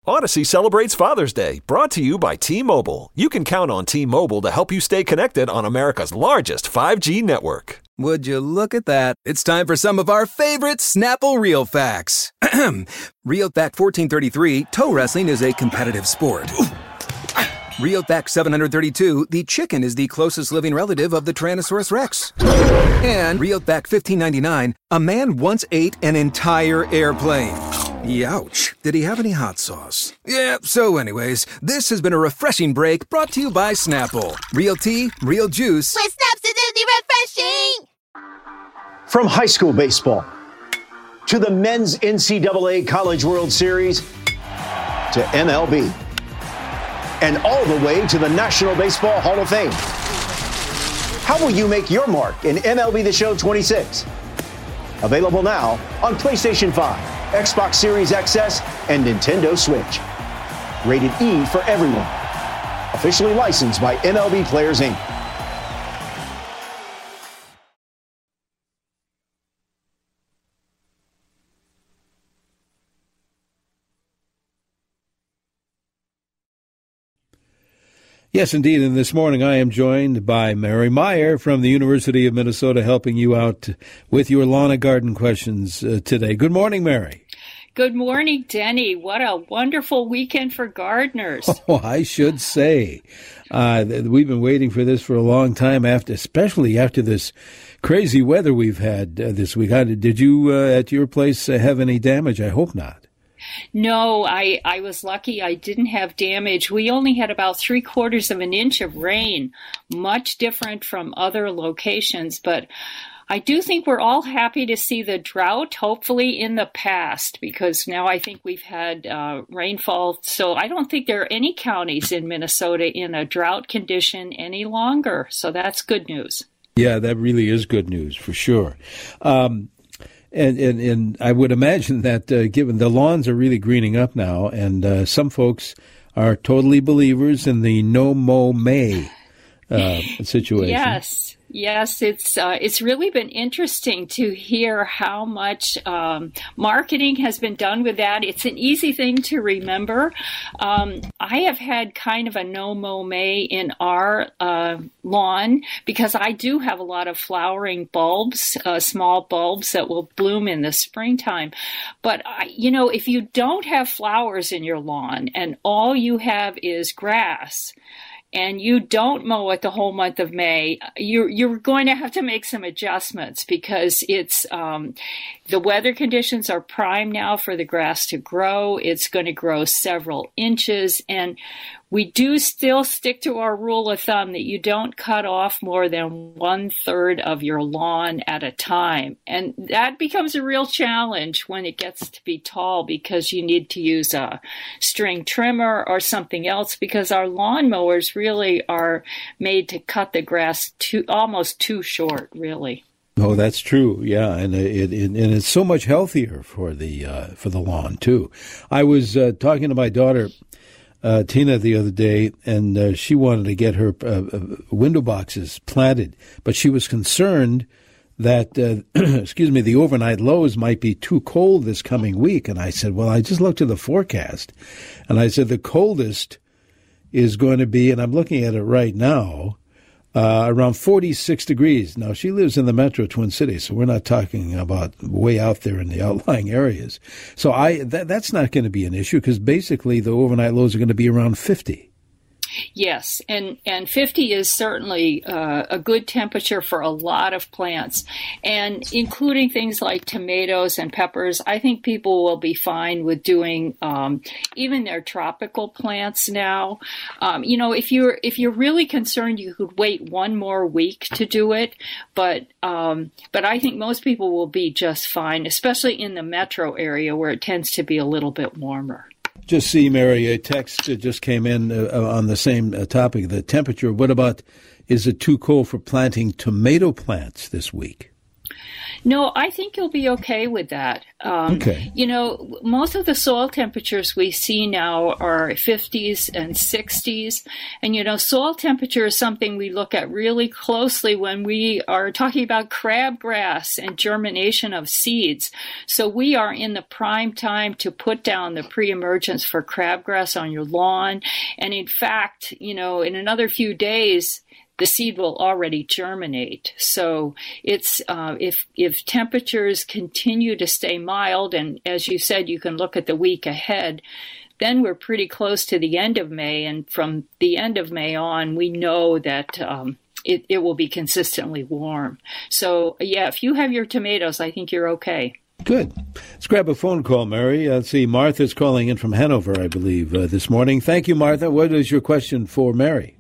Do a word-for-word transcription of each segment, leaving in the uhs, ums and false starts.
Odyssey celebrates Father's Day, brought to you by T-Mobile. You can count on T-Mobile to help you stay connected on America's largest five G network. Would you look at that? It's time for some of our favorite Snapple Real Facts. Real Fact fourteen thirty-three, toe wrestling is a competitive sport. Real Fact seven hundred thirty-two, the chicken is the closest living relative of the Tyrannosaurus Rex. And Real Fact fifteen ninety-nine, a man once ate an entire airplane. Youch. Did he have any hot sauce? Yeah, so anyways, this has been a refreshing break brought to you by Snapple. Real tea, real juice. With Snaps, it's refreshing! From high school baseball to the men's N C double A College World Series to M L B and all the way to the National Baseball Hall of Fame. How will you make your mark in M L B The Show twenty-six? Available now on PlayStation five, Xbox Series X S, and Nintendo Switch. Rated E for everyone. Officially licensed by M L B Players, Incorporated. Yes, indeed. And this morning I am joined by Mary Meyer from the University of Minnesota, helping you out with your lawn and garden questions uh, today. Good morning, Mary. Good morning, Denny. What a wonderful weekend for gardeners. Oh, I should say. Uh, we've been waiting for this for a long time, after, especially after this crazy weather we've had uh, this week. How did, did you, uh, at your place, uh, have any damage? I hope not. No, I, I was lucky I didn't have damage. We only had about three quarters of an inch of rain, much different from other locations. But I do think we're all happy to see the drought, hopefully in the past, because now I think we've had uh, rainfall. So I don't think there are any counties in Minnesota in a drought condition any longer. So that's good news. Yeah, that really is good news for sure. Um And, and and I would imagine that uh, given the lawns are really greening up now, and uh, some folks are totally believers in the no mow May uh, situation. Yes, yes, it's uh, it's really been interesting to hear how much um, marketing has been done with that. It's an easy thing to remember. Um, I have had kind of a no mow May in our uh, lawn because I do have a lot of flowering bulbs, uh, small bulbs that will bloom in the springtime. But I, you know, if you don't have flowers in your lawn and all you have is grass, and you don't mow it the whole month of May, you're, you're going to have to make some adjustments because it's um, the weather conditions are prime now for the grass to grow. It's going to grow several inches, and we do still stick to our rule of thumb that you don't cut off more than one third of your lawn at a time. And that becomes a real challenge when it gets to be tall because you need to use a string trimmer or something else because our lawn mowers really are made to cut the grass too, almost too short, really. Oh, that's true. Yeah, and it, it and it's so much healthier for the uh, for the lawn too. I was uh, talking to my daughter Uh, Tina the other day, and uh, she wanted to get her uh, window boxes planted, but she was concerned that, uh, excuse me, the overnight lows might be too cold this coming week. And I said, well, I just looked at the forecast, and I said the coldest is going to be, and I'm looking at it right now, uh, around forty-six degrees. Now, she lives in the metro Twin Cities, so we're not talking about way out there in the outlying areas. So I that, that's not going to be an issue because basically the overnight lows are going to be around fifty. Yes, and, and fifty is certainly uh, a good temperature for a lot of plants, and including things like tomatoes and peppers. I think people will be fine with doing um, even their tropical plants now. Um, you know, if you're if you're really concerned, you could wait one more week to do it, but um, but I think most people will be just fine, especially in the metro area where it tends to be a little bit warmer. Just see, Mary, a text just came in uh, on the same uh, topic, the temperature. What about, is it too cold for planting tomato plants this week? No, I think you'll be okay with that. Um, okay. You know, most of the soil temperatures we see now are fifties and sixties. And, you know, soil temperature is something we look at really closely when we are talking about crabgrass and germination of seeds. So we are in the prime time to put down the pre-emergence for crabgrass on your lawn. And in fact, you know, in another few days, the seed will already germinate. So it's uh, if if temperatures continue to stay mild, and as you said, you can look at the week ahead, then we're pretty close to the end of May. And from the end of May on, we know that um, it, it will be consistently warm. So, yeah, if you have your tomatoes, I think you're okay. Good. Let's grab a phone call, Mary. Uh, let's see, Martha's calling in from Hanover, I believe, uh, this morning. Thank you, Martha. What is your question for Mary?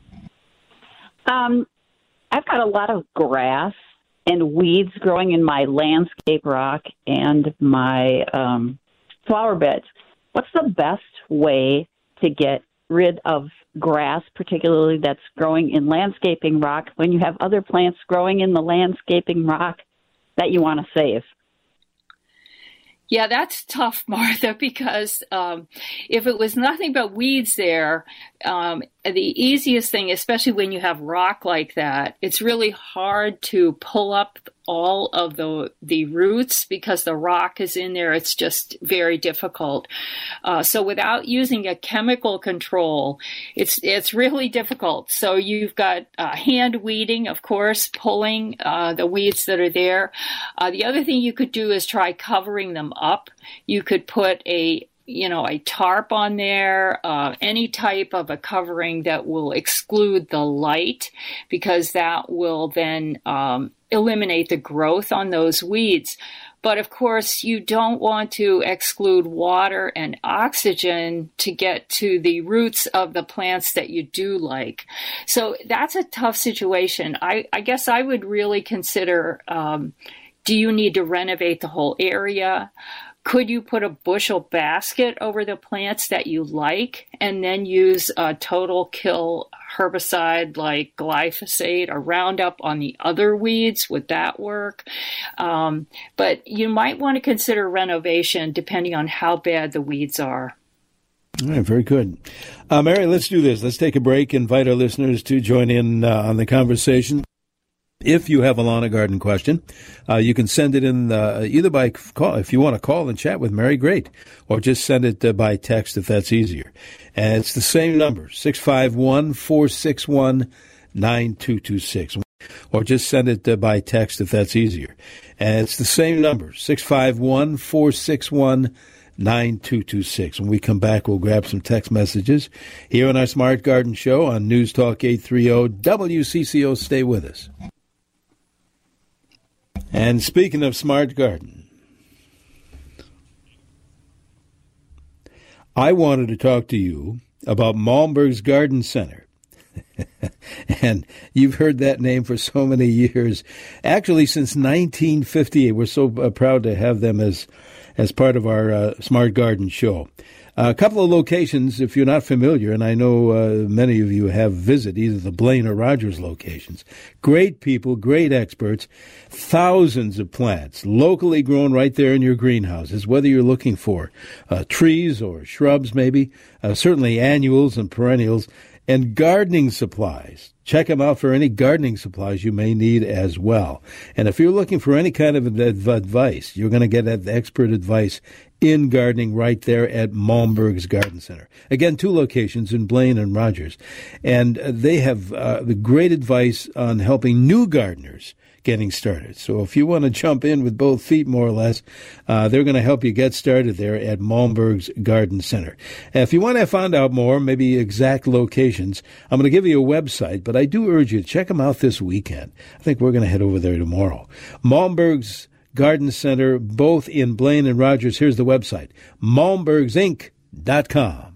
Um, I've got a lot of grass and weeds growing in my landscape rock and my um, flower beds. What's the best way to get rid of grass, particularly that's growing in landscaping rock, when you have other plants growing in the landscaping rock that you want to save? Yeah, that's tough, Martha, because um, if it was nothing but weeds there, um, the easiest thing, especially when you have rock like that, it's really hard to pull up all of the the roots because the rock is in there. It's just very difficult. Uh, so without using a chemical control, it's it's really difficult. So you've got uh, hand weeding, of course, pulling uh, the weeds that are there. Uh, the other thing you could do is try covering them up. You could put a you know, a tarp on there, uh, any type of a covering that will exclude the light, because that will then um, eliminate the growth on those weeds. But of course, you don't want to exclude water and oxygen to get to the roots of the plants that you do like. So that's a tough situation. I, I guess I would really consider, um, do you need to renovate the whole area? Could you put a bushel basket over the plants that you like and then use a total kill herbicide like glyphosate or Roundup on the other weeds? Would that work? Um, but you might want to consider renovation depending on how bad the weeds are. All right, very good. Uh, Mary, let's do this. Let's take a break, invite our listeners to join in uh, on the conversation. If you have a lawn and garden question, uh, you can send it in uh, either by call. If you want to call and chat with Mary, great. Or just send it uh, by text if that's easier. And it's the same number, six five one, four six one, nine two two six. Or just send it uh, by text if that's easier. And it's the same number, six five one, four six one, nine two two six. When we come back, we'll grab some text messages here on our Smart Garden Show on News Talk eight thirty W C C O. Stay with us. And speaking of Smart Garden, I wanted to talk to you about Malmberg's Garden Center. And you've heard that name for so many years. Actually, since nineteen fifty-eight, we're so uh, proud to have them as as part of our uh, Smart Garden Show. Uh, a couple of locations, if you're not familiar, and I know uh, many of you have visited either the Blaine or Rogers locations. Great people, great experts, thousands of plants locally grown right there in your greenhouses, whether you're looking for uh, trees or shrubs maybe, uh, certainly annuals and perennials, and gardening supplies. Check them out for any gardening supplies you may need as well. And if you're looking for any kind of advice, you're going to get that expert advice in gardening right there at Malmberg's Garden Center. Again, two locations in Blaine and Rogers. And they have uh, the great advice on helping new gardeners getting started. So if you want to jump in with both feet, more or less, uh, they're going to help you get started there at Malmberg's Garden Center. And if you want to find out more, maybe exact locations, I'm going to give you a website, but I do urge you to check them out this weekend. I think we're going to head over there tomorrow. Malmberg's Garden Center, both in Blaine and Rogers. Here's the website, malmbergs inc dot com.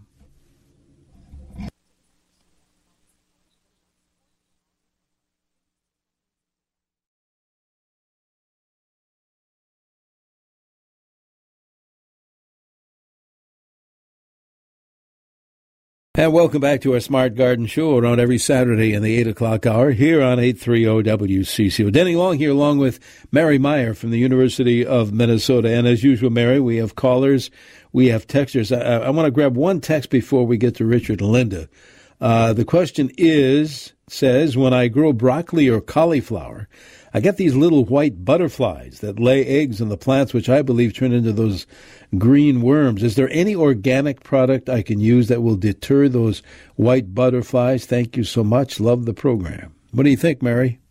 And welcome back to our Smart Garden Show around every Saturday in the eight o'clock hour here on eight thirty W C C O. Denny Long here along with Mary Meyer from the University of Minnesota. And as usual, Mary, we have callers, we have texters. I, I want to grab one text before we get to Richard and Linda. Uh, the question is, says, when I grow broccoli or cauliflower, I get these little white butterflies that lay eggs in the plants, which I believe turn into those green worms. Is there any organic product I can use that will deter those white butterflies? Thank you so much. Love the program. What do you think, Mary?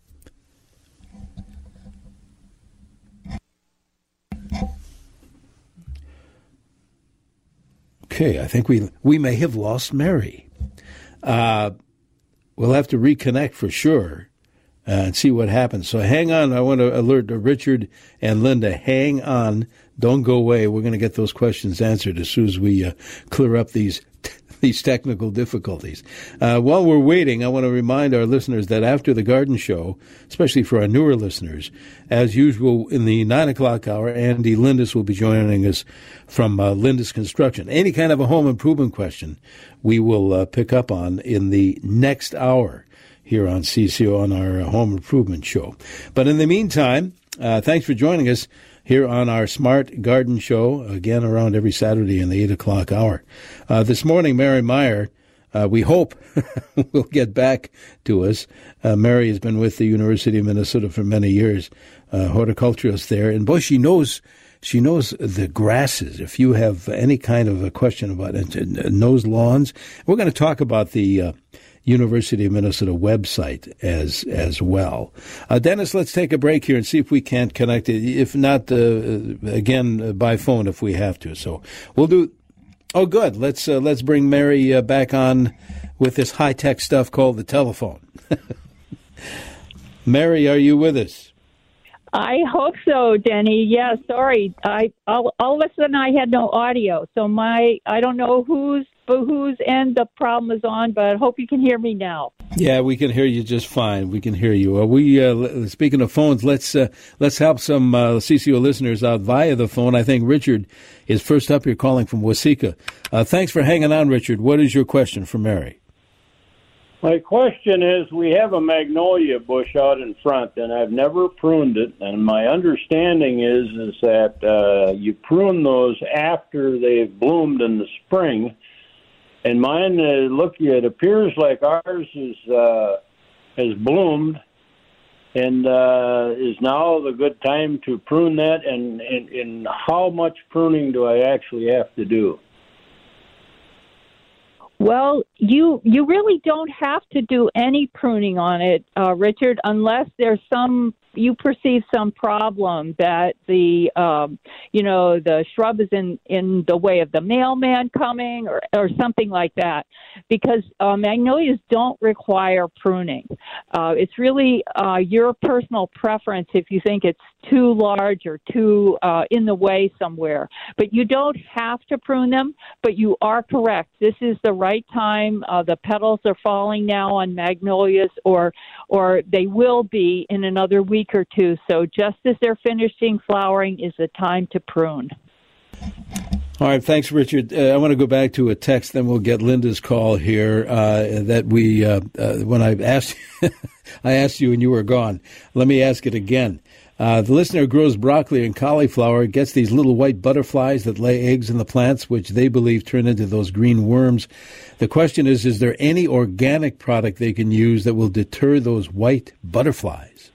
Okay, I think we we may have lost Mary. Uh, we'll have to reconnect for sure. Uh, and see what happens. So hang on. I want to alert Richard and Linda. Hang on. Don't go away. We're going to get those questions answered as soon as we uh, clear up these these technical difficulties. Uh, while we're waiting, I want to remind our listeners that after the garden show, especially for our newer listeners, as usual in the nine o'clock hour, Andy Lindis will be joining us from uh, Lindis Construction. Any kind of a home improvement question we will uh, pick up on in the next hour here on C C O on our Home Improvement Show. But in the meantime, uh, thanks for joining us here on our Smart Garden Show, again around every Saturday in the eight o'clock hour. Uh, this morning, Mary Meyer, uh, we hope will get back to us. Uh, Mary has been with the University of Minnesota for many years, uh, horticulturist there. And boy, she knows She knows the grasses. If you have any kind of a question about it, knows lawns. We're going to talk about the uh, University of Minnesota website as as well. Uh, Dennis, let's take a break here and see if we can't connect it. If not, uh, again, uh, by phone if we have to. So we'll do. Oh, good. Let's uh, let's bring Mary uh, back on with this high tech stuff called the telephone. Mary, are you with us? I hope so, Denny. Yeah, sorry. I all, all of a sudden I had no audio, so my I don't know whose whose end the problem is on, but I hope you can hear me now. Yeah, we can hear you just fine. We can hear you. Uh, we uh, speaking of phones, let's uh, let's help some uh, C C O listeners out via the phone. I think Richard is first up here, calling from Waseca. Uh, thanks for hanging on, Richard. What is your question for Mary? My question is, we have a magnolia bush out in front, and I've never pruned it. And my understanding is is that uh, you prune those after they've bloomed in the spring. And mine, uh, look, it appears like ours is uh, has bloomed, and uh, is now the good time to prune that. And, and, and how much pruning do I actually have to do? Well, you you really don't have to do any pruning on it, uh, Richard, unless there's some you perceive some problem that the um, you know the shrub is in, in the way of the mailman coming or or something like that, because uh, magnolias don't require pruning. Uh, it's really uh, your personal preference if you think it's too large or too uh, in the way somewhere. But you don't have to prune them. But you are correct. This is the right time. Uh, the petals are falling now on magnolias, or or they will be in another week or two. So just as they're finishing flowering is the time to prune. All right, thanks, Richard. Uh, I want to go back to a text, then we'll get Linda's call here. Uh, that we, uh, uh, when I asked, I asked you and you were gone. Let me ask it again. Uh, the listener grows broccoli and cauliflower, gets these little white butterflies that lay eggs in the plants, which they believe turn into those green worms. The question is, is there any organic product they can use that will deter those white butterflies?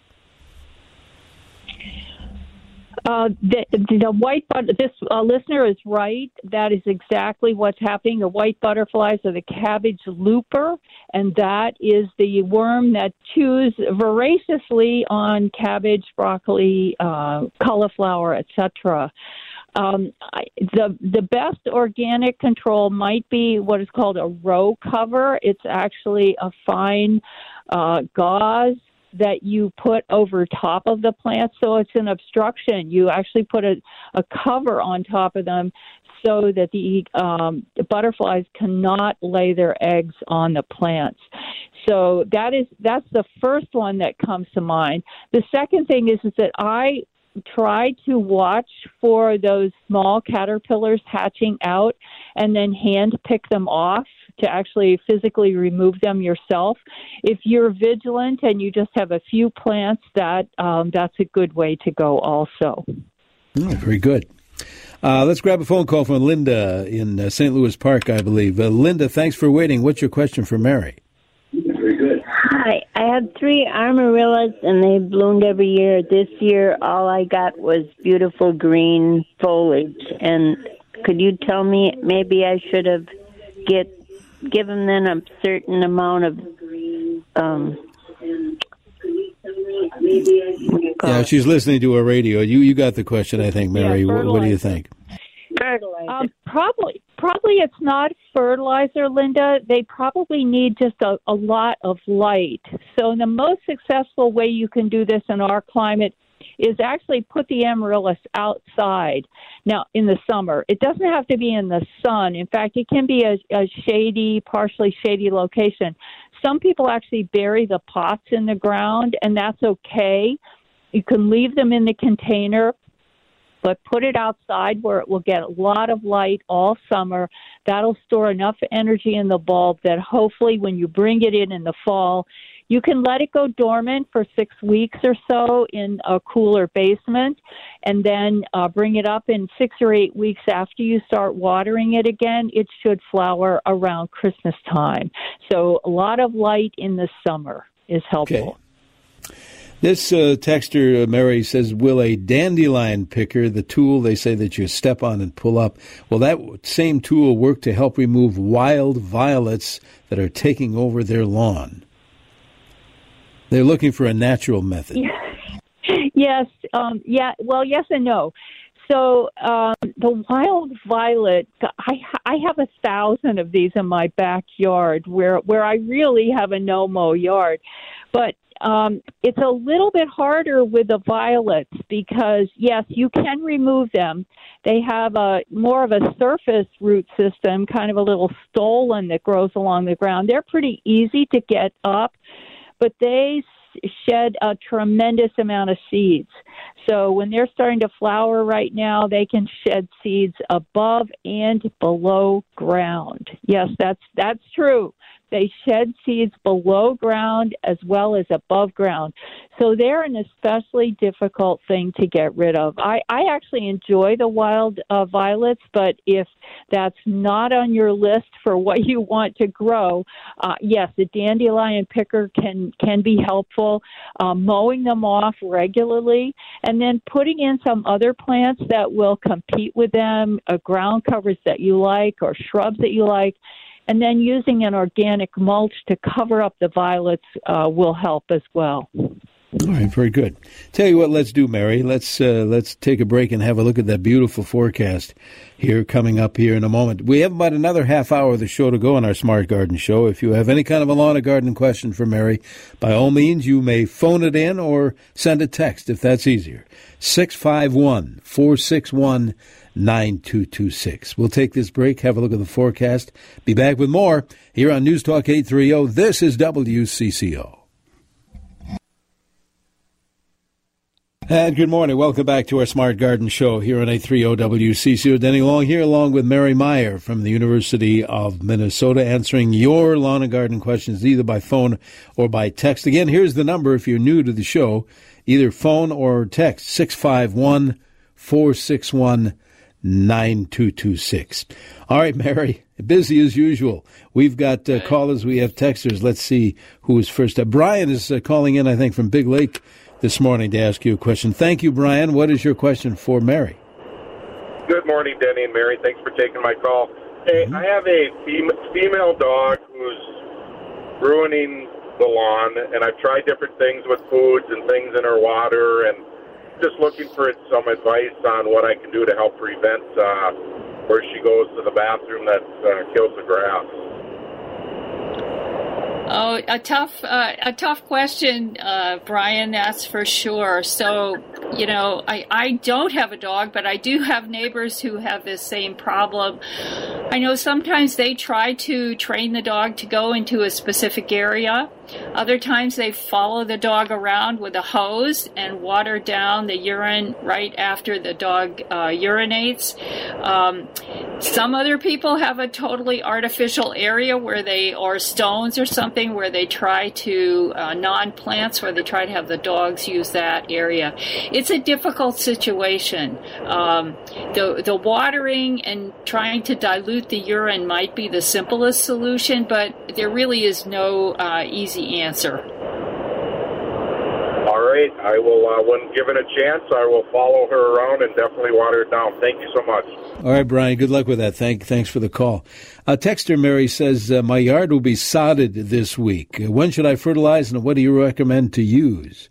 Uh, the, the white but this uh, listener is right. That is exactly what's happening. The white butterflies are the cabbage looper, and that is the worm that chews voraciously on cabbage, broccoli, uh, cauliflower, et cetera. Um, I, the the best organic control might be what is called a row cover. It's actually a fine uh, gauze that you put over top of the plant, so it's an obstruction. You actually put a, a cover on top of them so that the, um, the butterflies cannot lay their eggs on the plants. So that is that's the first one that comes to mind. The second thing is, is that I try to watch for those small caterpillars hatching out and then hand pick them off to actually physically remove them yourself. If you're vigilant and you just have a few plants, that um, that's a good way to go also. Oh, very good. Uh, let's grab a phone call from Linda in uh, Saint Louis Park, I believe. Uh, Linda, thanks for waiting. What's your question for Mary? Very good. Hi, I had three amaryllis, and they bloomed every year. This year, all I got was beautiful green foliage. And could you tell me, maybe I should have get given them a certain amount of um, yeah, she's listening to a radio. You you got the question, I think, Mary. Yeah, what, what do you think? fertilizer. Um, probably, probably it's not fertilizer, Linda. They probably need just a, a lot of light. So the most successful way you can do this in our climate is actually put the amaryllis outside. Now, in the summer, it doesn't have to be in the sun. In fact, it can be a, a shady, partially shady location. Some people actually bury the pots in the ground, and that's okay. You can leave them in the container, but put it outside where it will get a lot of light all summer. That'll store enough energy in the bulb that hopefully when you bring it in in the fall, you can let it go dormant for six weeks or so in a cooler basement, and then uh, bring it up in six or eight weeks after you start watering it again. It should flower around Christmas time. So a lot of light in the summer is helpful. Okay. This uh, texter, uh, Mary, says, will a dandelion picker, the tool they say that you step on and pull up, will that same tool work to help remove wild violets that are taking over their lawn? They're looking for a natural method. Yes. Um, yeah. Well, yes and no. So um, the wild violet, I, I have a thousand of these in my backyard where, where I really have a no-mow yard. But um, it's a little bit harder with the violets because, yes, you can remove them. They have a more of a surface root system, kind of a little stolon that grows along the ground. They're pretty easy to get up, but they shed a tremendous amount of seeds. So when they're starting to flower right now, they can shed seeds above and below ground. Yes, that's that's true. They shed seeds below ground as well as above ground. So they're an especially difficult thing to get rid of. I, I actually enjoy the wild uh, violets, but if that's not on your list for what you want to grow, uh, yes, the dandelion picker can, can be helpful. Uh, mowing them off regularly and then putting in some other plants that will compete with them, uh, ground covers that you like or shrubs that you like, and then using an organic mulch to cover up the violets uh, will help as well. All right, very good. Tell you what, let's do, Mary. Let's uh, let's take a break and have a look at that beautiful forecast here coming up here in a moment. We have about another half hour of the show to go on our Smart Garden Show. If you have any kind of a lawn or garden question for Mary, by all means, you may phone it in or send a text if that's easier. six five one, four six one, nine two two six. We'll take this break, have a look at the forecast, be back with more here on News Talk eight thirty. This is W C C O. And good morning. Welcome back to our Smart Garden Show here on eight thirty W C C O. Denny Long here along with Mary Meyer from the University of Minnesota answering your lawn and garden questions either by phone or by text. Again, here's the number if you're new to the show, either phone or text, six five one, four six one, nine two two six. All right, Mary, busy as usual. We've got uh, callers, we have texters. Let's see who is first. Uh, Brian is uh, calling in, I think, from Big Lake this morning to ask you a question. Thank you, Brian. What is your question for Mary? Good morning, Denny and Mary. Thanks for taking my call. Hey, mm-hmm. I have a fem- female dog who's ruining the lawn, and I've tried different things with foods and things in her water, and just looking for some advice on what I can do to help prevent uh, where she goes to the bathroom that uh, kills the grass. Oh, a tough, uh, a tough question, uh, Brian, that's for sure. So, you know, I, I don't have a dog, but I do have neighbors who have this same problem. I know sometimes they try to train the dog to go into a specific area. Other times they follow the dog around with a hose and water down the urine right after the dog uh, urinates. Um, some other people have a totally artificial area where they, or stones or something, where they try to, uh, non-plants, where they try to have the dogs use that area. It's a difficult situation. Um, the, the watering and trying to dilute the urine might be the simplest solution, but there really is no uh, easy answer. All right. I will, uh, when given a chance, I will follow her around and definitely water it down. Thank you so much. All right, Brian, good luck with that. Thank, thanks for the call. Uh, Texter Mary says, uh, my yard will be sodded this week. Uh, when should I fertilize, and what do you recommend to use?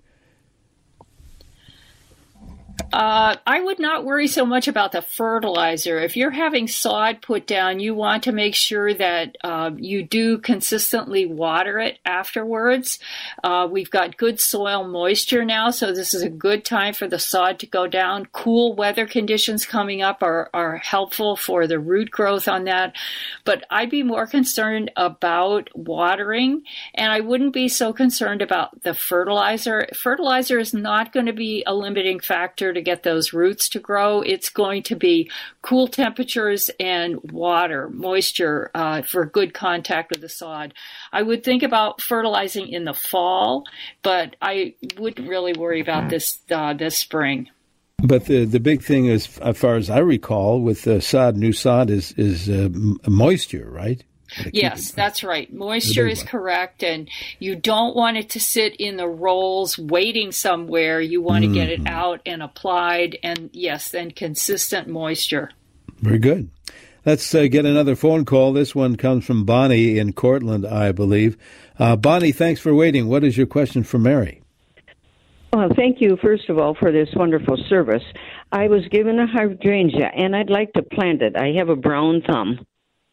Uh, I would not worry so much about the fertilizer. If you're having sod put down, you want to make sure that uh, you do consistently water it afterwards. Uh, we've got good soil moisture now, so this is a good time for the sod to go down. Cool weather conditions coming up are, are helpful for the root growth on that. But I'd be more concerned about watering, and I wouldn't be so concerned about the fertilizer. Fertilizer is not going to be a limiting factor to get those roots to grow. It's going to be cool temperatures and water, moisture uh, for good contact with the sod. I would think about fertilizing in the fall, but I wouldn't really worry about this uh, this spring. But the the big thing, is, as far as I recall, with uh, sod, new sod, is is uh, moisture, right? Yes, that's right. Moisture is correct, and you don't want it to sit in the rolls waiting somewhere. You want mm-hmm. to get it out and applied, and yes, then consistent moisture. Very good. Let's uh, get another phone call. This one comes from Bonnie in Cortland, I believe. Uh, Bonnie, thanks for waiting. What is your question for Mary? Well, thank you, first of all, for this wonderful service. I was given a hydrangea, and I'd like to plant it. I have a brown thumb.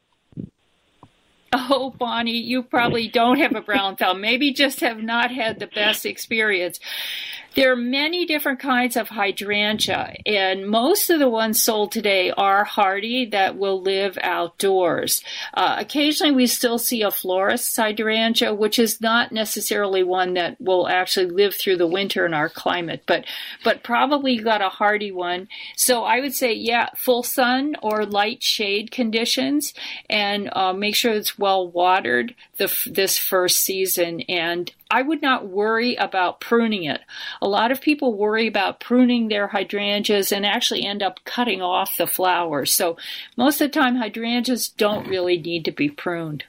Oh, Bonnie, you probably don't have a brown thumb. Maybe just have not had the best experience. There are many different kinds of hydrangea, and most of the ones sold today are hardy that will live outdoors. Uh, occasionally, we still see a florist's hydrangea, which is not necessarily one that will actually live through the winter in our climate, but but probably you got a hardy one. So I would say, yeah, full sun or light shade conditions, and uh, make sure it's well watered the, this first season. And I would not worry about pruning it. A lot of people worry about pruning their hydrangeas and actually end up cutting off the flowers. So most of the time, hydrangeas don't really need to be pruned.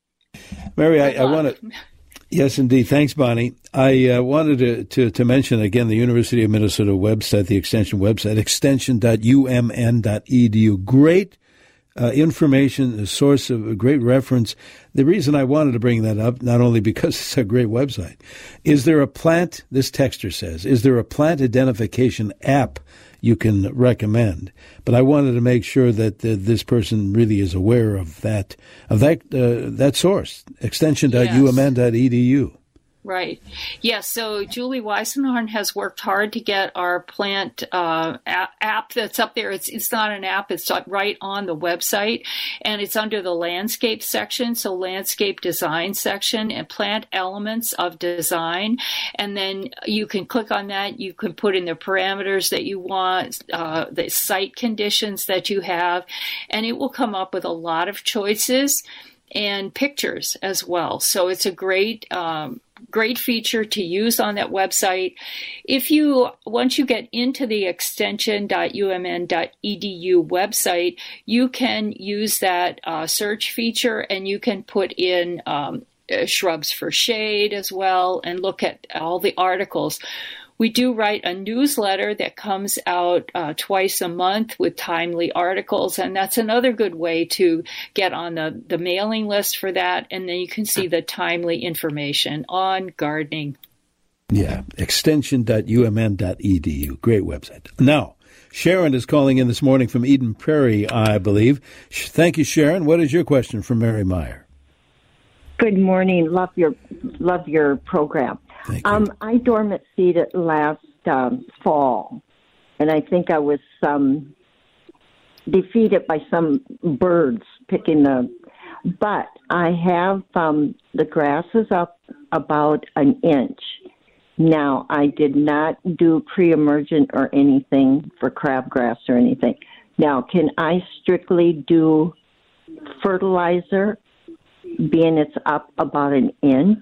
Mary, I, I want to... Yes, indeed. Thanks, Bonnie. I uh, wanted to, to, to mention, again, the University of Minnesota website, the extension website, extension dot u m n dot e d u. Great Uh, information, a source of a great reference. The reason I wanted to bring that up, not only because it's a great website, is there a plant, this texter says, is there a plant identification app you can recommend? But I wanted to make sure that uh, this person really is aware of that, of that, uh, that source, extension dot u m n dot e d u. Right. Yes. So Julie Weisenhorn has worked hard to get our plant uh, app that's up there. It's it's not an app. It's right on the website, and it's under the landscape section. So landscape design section and plant elements of design. And then you can click on that. You can put in the parameters that you want, uh, the site conditions that you have, and it will come up with a lot of choices and pictures as well. So it's a great um, great feature to use on that website. If you, once you get into the extension dot u m n dot e d u website, you can use that uh, search feature, and you can put in um, uh, shrubs for shade as well, and look at all the articles. We do write a newsletter that comes out uh, twice a month with timely articles, and that's another good way to get on the, the mailing list for that, and then you can see the timely information on gardening. Yeah, extension dot u m n dot e d u. Great website. Now, Sharon is calling in this morning from Eden Prairie, I believe. Thank you, Sharon. What is your question for Mary Meyer? Good morning. Love your love your program. Um, I dormant seeded last um, fall, and I think I was um, defeated by some birds picking the, but I have um, the grass is up about an inch. Now, I did not do pre-emergent or anything for crabgrass or anything. Now, can I strictly do fertilizer, being it's up about an inch?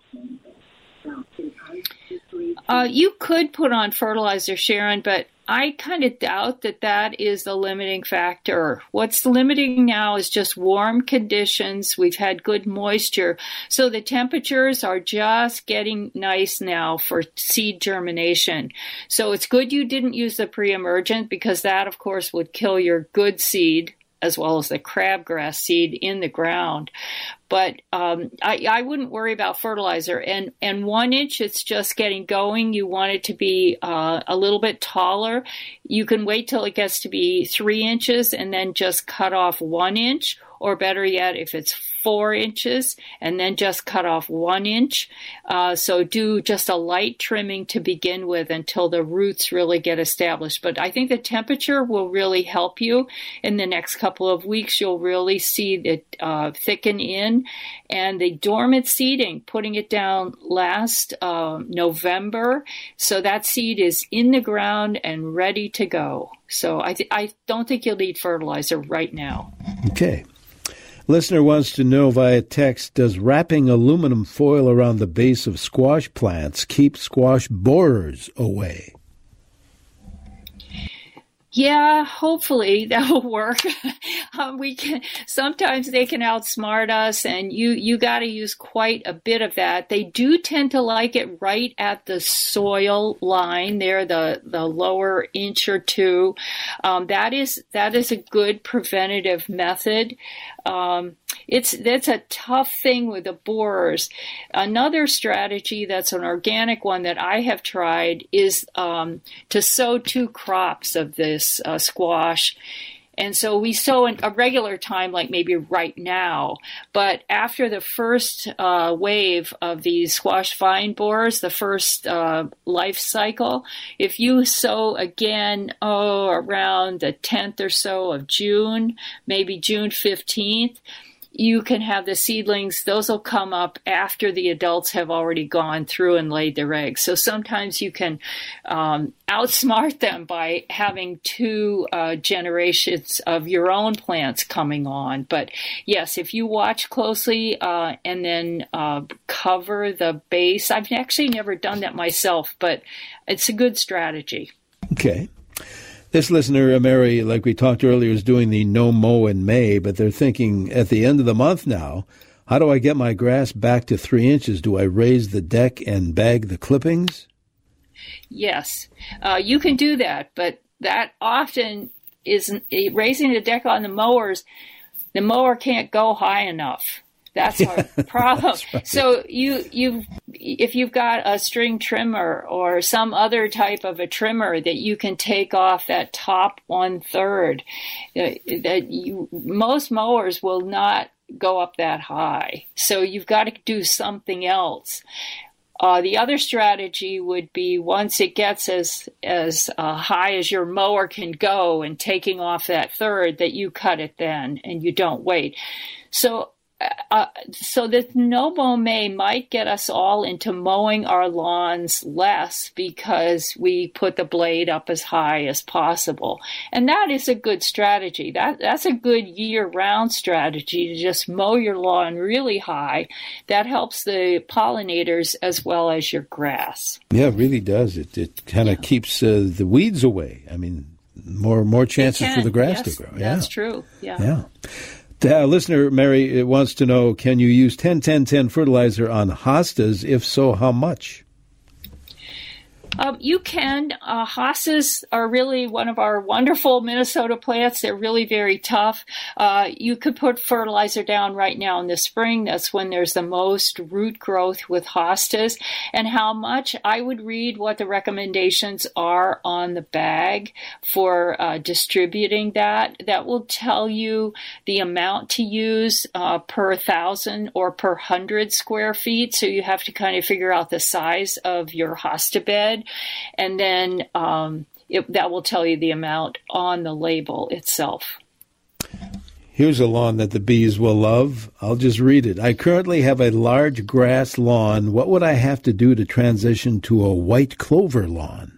Uh, you could put on fertilizer, Sharon, but I kind of doubt that that is the limiting factor. What's limiting now is just warm conditions. We've had good moisture. So the temperatures are just getting nice now for seed germination. So it's good you didn't use the pre-emergent, because that, of course, would kill your good seed as well as the crabgrass seed in the ground. But um, I, I wouldn't worry about fertilizer. And, and one inch, it's just getting going. You want it to be uh, a little bit taller. You can wait till it gets to be three inches and then just cut off one inch. Or better yet, if it's four inches and then just cut off one inch. Uh, so do just a light trimming to begin with until the roots really get established. But I think the temperature will really help you. In the next couple of weeks, you'll really see it uh, thicken in. And the dormant seeding, putting it down last uh, November, so that seed is in the ground and ready to go. So I, th- I don't think you'll need fertilizer right now. Okay. Listener wants to know via text, does wrapping aluminum foil around the base of squash plants keep squash borers away? Yeah, hopefully that will work. um, we can sometimes they can outsmart us, and you you got to use quite a bit of that. They do tend to like it right at the soil line there, the the lower inch or two. Um, that is that is a good preventative method. Um, it's that's a tough thing with the borers. Another strategy that's an organic one that I have tried is um, to sow two crops of this uh, squash. And so we sow in a regular time, like maybe right now. But after the first uh, wave of these squash vine borers, the first uh, life cycle, if you sow again, oh, around the tenth or so of June, maybe June fifteenth, you can have the seedlings. Those will come up after the adults have already gone through and laid their eggs. So sometimes you can um, outsmart them by having two uh, generations of your own plants coming on. But yes, if you watch closely uh, and then uh, cover the base, I've actually never done that myself, but it's a good strategy. Okay. This listener, Mary, like we talked earlier, is doing the no mow in May, but they're thinking at the end of the month now, how do I get my grass back to three inches? Do I raise the deck and bag the clippings? Yes, uh, you can do that, but that often is raising the deck on the mowers. The mower can't go high enough. That's our problem. Right. So you you if you've got a string trimmer or some other type of a trimmer that you can take off that top one third, uh, that you most mowers will not go up that high. So you've got to do something else. Uh, the other strategy would be once it gets as as uh, high as your mower can go and taking off that third, that you cut it then and you don't wait. So Uh, so this no mow May might get us all into mowing our lawns less because we put the blade up as high as possible. And that is a good strategy. That That's a good year-round strategy to just mow your lawn really high. That helps the pollinators as well as your grass. Yeah, it really does. It it kind of yeah. keeps uh, the weeds away. I mean, more more chances for the grass yes, to grow. Yeah. That's true. Yeah. Yeah. Uh, listener Mary wants to know, can you use ten ten ten fertilizer on hostas? If so, how much? Um, you can. Uh, hostas are really one of our wonderful Minnesota plants. They're really very tough. Uh, you could put fertilizer down right now in the spring. That's when there's the most root growth with hostas. And how much? I would read what the recommendations are on the bag for uh, distributing that. That will tell you the amount to use uh, per thousand or per hundred square feet. So you have to kind of figure out the size of your hosta bed. And then um, it, that will tell you the amount on the label itself. Here's a lawn that the bees will love. I'll just read it. I currently have a large grass lawn. What would I have to do to transition to a white clover lawn?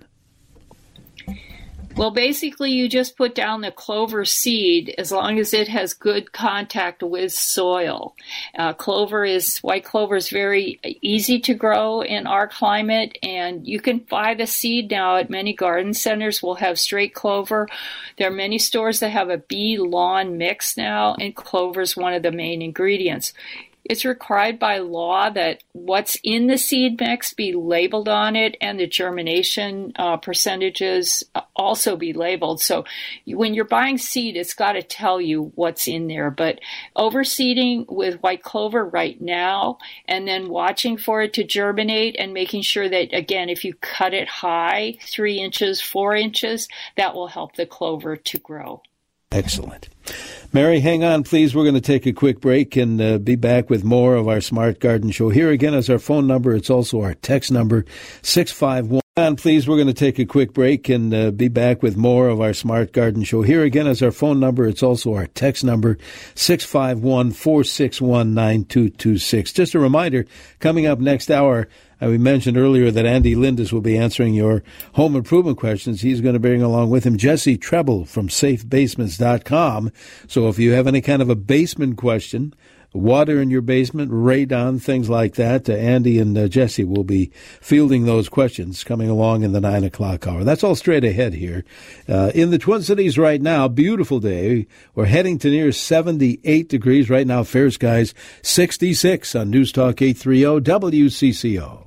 Well, basically, you just put down the clover seed as long as it has good contact with soil. Uh, clover is, white clover is very easy to grow in our climate, and you can buy the seed now at many garden centers. We'll have straight clover. There are many stores that have a bee lawn mix now, and clover is one of the main ingredients. It's required by law that what's in the seed mix be labeled on it, and the germination uh, percentages also be labeled. So when you're buying seed, it's got to tell you what's in there. But overseeding with white clover right now, and then watching for it to germinate and making sure that, again, if you cut it high, three inches, four inches, that will help the clover to grow. Excellent. Mary, hang on, please. We're going to take a quick break and uh, be back with more of our Smart Garden Show. Here again is our phone number. It's also our text number, six five one. Hang on, please. We're going to take a quick break and uh, be back with more of our Smart Garden Show. Here again is our phone number. It's also our text number, six five one, four six one, nine two two six. Just a reminder, coming up next hour, Uh, we mentioned earlier that Andy Lindis will be answering your home improvement questions. He's going to bring along with him Jesse Treble from safe basements dot com. So if you have any kind of a basement question, water in your basement, radon, things like that, uh, Andy and uh, Jesse will be fielding those questions coming along in the nine o'clock hour. That's all straight ahead here. Uh, in the Twin Cities right now, beautiful day. We're heading to near seventy-eight degrees right now. Fair skies, sixty-six on News Talk eight thirty W C C O.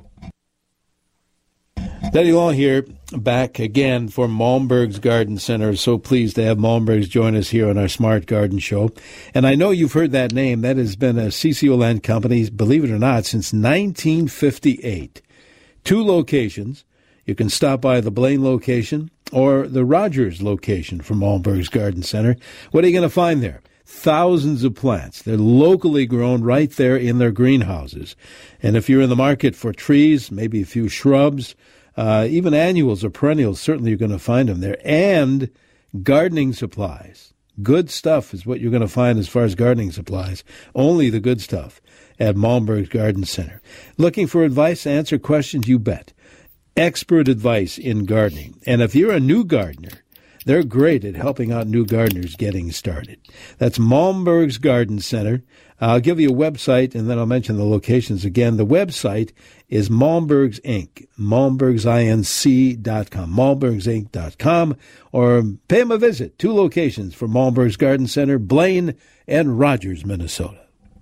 Denny Long here, back again for Malmberg's Garden Center. So pleased to have Malmberg's join us here on our Smart Garden Show. And I know you've heard that name. That has been a C C O Land company, believe it or not, since nineteen fifty-eight. Two locations. You can stop by the Blaine location or the Rogers location from Malmberg's Garden Center. What are you going to find there? Thousands of plants. They're locally grown right there in their greenhouses. And if you're in the market for trees, maybe a few shrubs, Uh, even annuals or perennials, certainly you're going to find them there. And gardening supplies. Good stuff is what you're going to find as far as gardening supplies. Only the good stuff at Malmberg's Garden Center. Looking for advice, answer questions, you bet. Expert advice in gardening. And if you're a new gardener, they're great at helping out new gardeners getting started. That's Malmberg's Garden Center. I'll give you a website, and then I'll mention the locations again. The website is Malmberg's Incorporated, Malmbergs Inc dot com, Malmbergs Inc dot com, or pay them a visit. Two locations for Malmberg's Garden Center, Blaine and Rogers, Minnesota.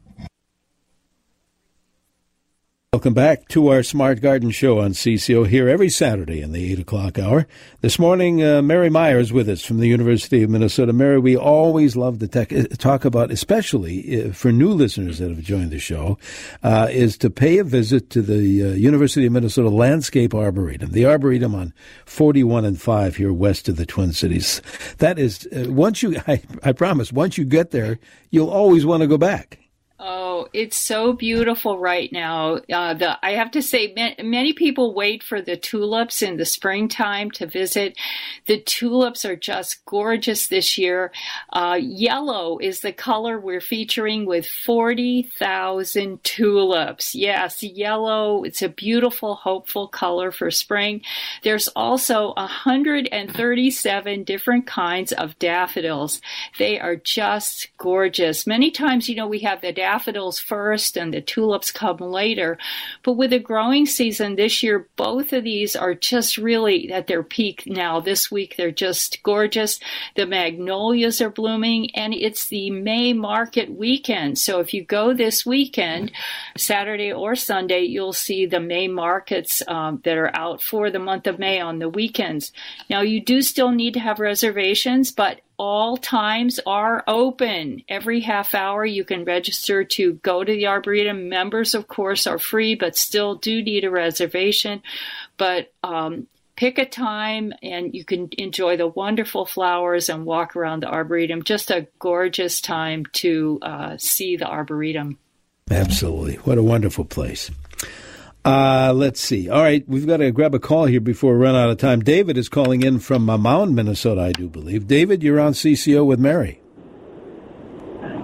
Welcome back to our Smart Garden Show on C C O here every Saturday in the eight o'clock hour. This morning, uh, Mary Myers with us from the University of Minnesota. Mary, we always love to tech, talk about, especially for new listeners that have joined the show, uh, is to pay a visit to the uh, University of Minnesota Landscape Arboretum, the Arboretum on forty-one and five here west of the Twin Cities. That is, uh, once you, I, I promise, once you get there, you'll always want to go back. Oh, it's so beautiful right now. Uh, the I have to say, many people wait for the tulips in the springtime to visit. The tulips are just gorgeous this year. Uh, yellow is the color we're featuring with forty thousand tulips. Yes, yellow. It's a beautiful, hopeful color for spring. There's also one hundred thirty-seven different kinds of daffodils. They are just gorgeous. Many times, you know, we have the daffodils daffodils first and the tulips come later. But with the growing season this year, both of these are just really at their peak now. This week, they're just gorgeous. The magnolias are blooming, and it's the May market weekend. So if you go this weekend, Saturday or Sunday, you'll see the May markets um, that are out for the month of May on the weekends. Now, you do still need to have reservations, but all times are open. Every half hour you can register to go to the Arboretum. Members, of course, are free, but still do need a reservation. But um, pick a time and you can enjoy the wonderful flowers and walk around the Arboretum. Just a gorgeous time to uh, see the Arboretum. Absolutely. What a wonderful place. Uh, let's see. All right, we've got to grab a call here before we run out of time. David is calling in from uh, Mound, Minnesota, I do believe. David, you're on C C O with Mary.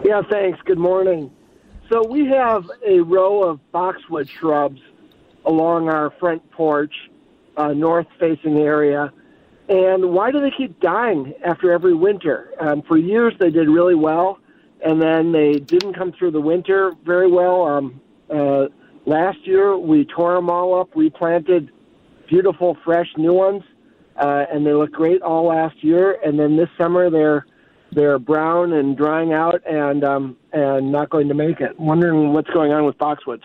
Yeah, thanks. Good morning. So we have a row of boxwood shrubs along our front porch, uh, north-facing area. And why do they keep dying after every winter? Um, for years they did really well, and then they didn't come through the winter very well. Um, uh, last year we tore them all up, replanted beautiful, fresh new ones, uh, and they look great all last year. And then this summer they're they're brown and drying out and um, and not going to make it. Wondering what's going on with boxwoods.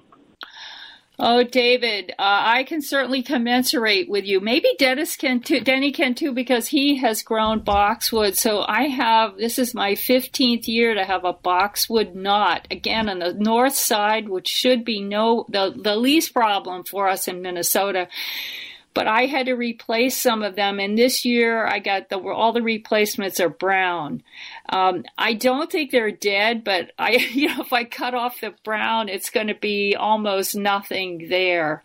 Oh, David, uh, I can certainly commensurate with you. Maybe Dennis can too, Denny can too, because he has grown boxwood. So I have, this is my fifteenth year to have a boxwood knot, again, on the north side, which should be no, the, the least problem for us in Minnesota. But I had to replace some of them, and this year I got the all the replacements are brown. Um, I don't think they're dead, but I, you know, if I cut off the brown, it's going to be almost nothing there.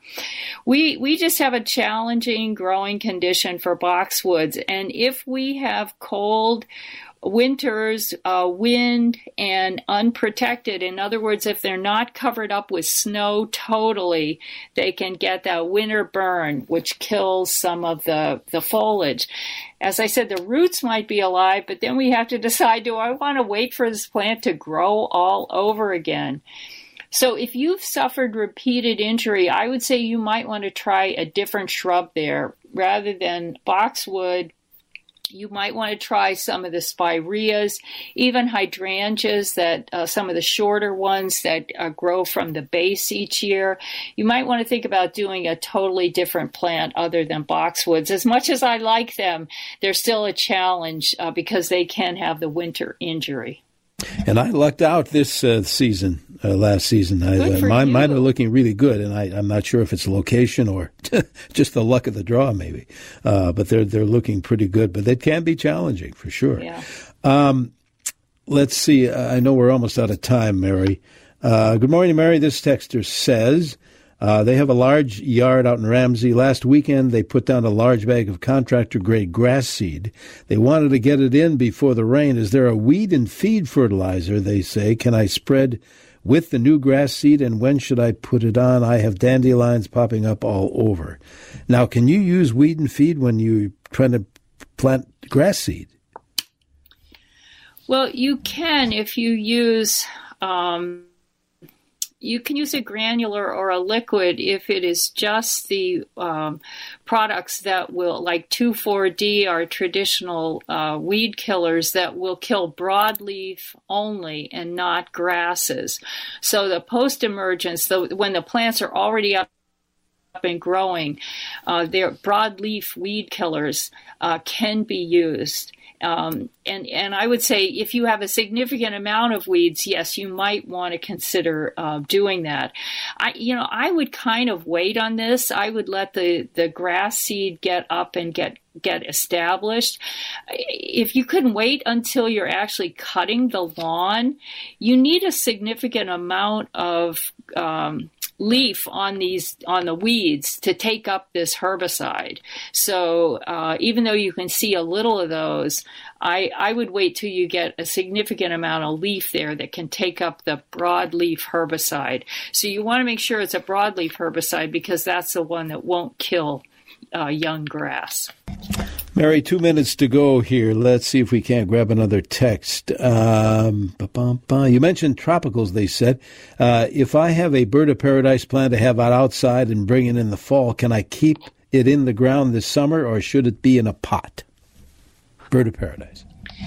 We we just have a challenging growing condition for boxwoods, and if we have cold winters, uh, wind, and unprotected. In other words, if they're not covered up with snow totally, they can get that winter burn, which kills some of the, the foliage. As I said, the roots might be alive, but then we have to decide, do I want to wait for this plant to grow all over again? So if you've suffered repeated injury, I would say you might want to try a different shrub there. Rather than boxwood, you might want to try some of the spireas, even hydrangeas, that uh, some of the shorter ones that uh, grow from the base each year. You might want to think about doing a totally different plant other than boxwoods. As much as I like them, they're still a challenge uh, because they can have the winter injury. And I lucked out this uh, season, uh, last season. I, uh, mine, mine are looking really good, and I, I'm not sure if it's location or just the luck of the draw, maybe. Uh, but they're they're looking pretty good. But it can be challenging for sure. Yeah. Um, let's see. I know we're almost out of time, Mary. Uh, good morning, Mary. This texter says uh, they have a large yard out in Ramsey. Last weekend, they put down a large bag of contractor-grade grass seed. They wanted to get it in before the rain. Is there a weed and feed fertilizer, they say? Can I spread with the new grass seed, and when should I put it on? I have dandelions popping up all over. Now, can you use weed and feed when you're trying to plant grass seed? Well, you can if you use... Um You can use a granular or a liquid if it is just the um, products that will, like two four D, are traditional uh, weed killers that will kill broadleaf only and not grasses. So the post-emergence, the, when the plants are already up and growing, uh, their broadleaf weed killers uh, can be used. Um, and, and I would say if you have a significant amount of weeds, yes, you might want to consider uh, doing that. I, you know, I would kind of wait on this. I would let the, the grass seed get up and get get established. If you can wait until you're actually cutting the lawn, you need a significant amount of um, leaf on these on the weeds to take up this herbicide. So uh, even though you can see a little of those, I, I would wait till you get a significant amount of leaf there that can take up the broadleaf herbicide. So you want to make sure it's a broadleaf herbicide because that's the one that won't kill uh, young grass. Mary, two minutes to go here. Let's see if we can't grab another text. Um, you mentioned tropicals, they said. Uh, if I have a bird of paradise plant to have out outside and bring it in the fall, can I keep it in the ground this summer, or should it be in a pot? Bird of paradise.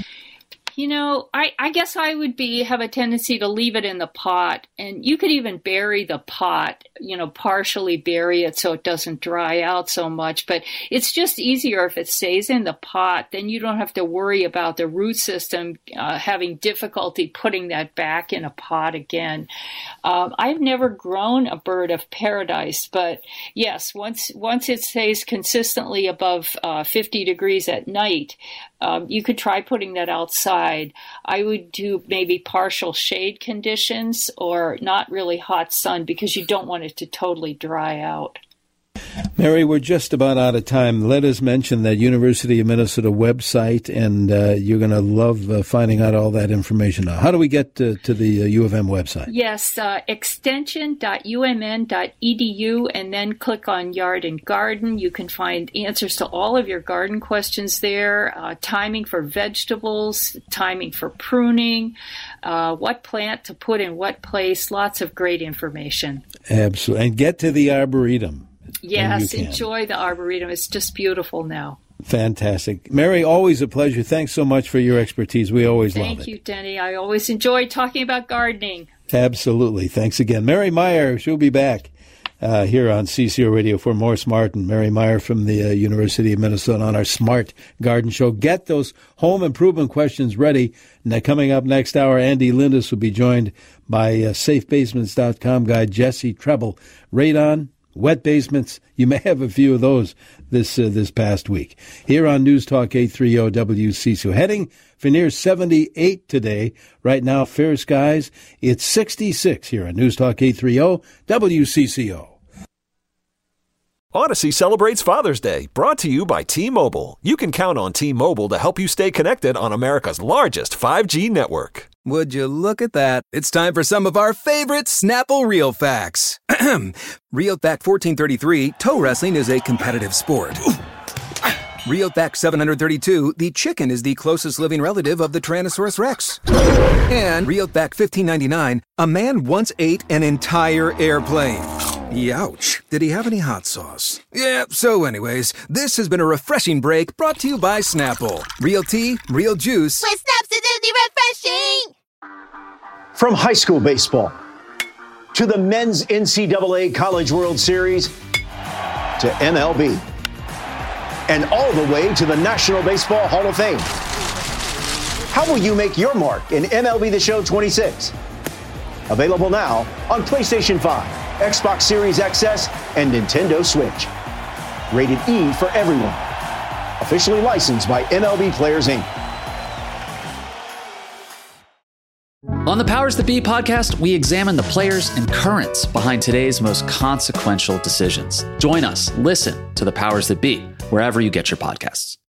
You know, I, I guess I would be have a tendency to leave it in the pot, and you could even bury the pot, you know, partially bury it so it doesn't dry out so much. But it's just easier if it stays in the pot. Then you don't have to worry about the root system uh, having difficulty putting that back in a pot again. Um, I've never grown a bird of paradise, but yes, once once it stays consistently above uh, fifty degrees at night, um, you could try putting that outside. I would do maybe partial shade conditions or not really hot sun because you don't want it to totally dry out. Mary, we're just about out of time. Let us mention that University of Minnesota website, and uh, you're going to love uh, finding out all that information. Now, how do we get to, to the uh, U of M website? Yes, uh, extension dot u m n dot e d u, and then click on Yard and Garden. You can find answers to all of your garden questions there, uh, timing for vegetables, timing for pruning, uh, what plant to put in what place, lots of great information. Absolutely. And get to the Arboretum. Yes, enjoy the Arboretum. It's just beautiful now. Fantastic. Mary, always a pleasure. Thanks so much for your expertise. We always Thank love it. Thank you, Denny. I always enjoy talking about gardening. Absolutely. Thanks again. Mary Meyer, she'll be back uh, here on C C O Radio for more Smart. And Mary Meyer from the uh, University of Minnesota on our Smart Garden Show. Get those home improvement questions ready. Now, coming up next hour, Andy Lindis will be joined by uh, safe basements dot com guy Jesse Treble. Radon, wet basements, you may have a few of those this uh, this past week. Here on News Talk eight thirty W C C O. Heading for near seventy-eight today. Right now, fair skies. It's sixty-six here on News Talk eight thirty W C C O. Odyssey celebrates Father's Day, brought to you by T-Mobile. You can count on T-Mobile to help you stay connected on America's largest five G network. Would you look at that? It's time for some of our favorite Snapple Real Facts. Real Fact fourteen thirty-three, toe wrestling is a competitive sport. Real Fact seven hundred thirty-two, the chicken is the closest living relative of the Tyrannosaurus Rex. And Real Fact fifteen ninety-nine, a man once ate an entire airplane. Youch. Did he have any hot sauce? Yeah, so anyways, this has been a refreshing break brought to you by Snapple. Real tea, real juice. With Snap's acidity refreshing! From high school baseball to the men's N C double A College World Series to M L B and all the way to the National Baseball Hall of Fame. How will you make your mark in M L B The Show twenty-six? Available now on PlayStation five, Xbox Series X S, and Nintendo Switch. Rated E for everyone. Officially licensed by M L B Players, Incorporated. On the Powers That Be podcast, we examine the players and currents behind today's most consequential decisions. Join us. Listen to the Powers That Be, wherever you get your podcasts.